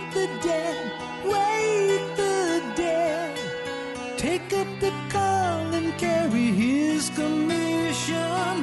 the dead, wake the dead. Take up the call and carry his commission.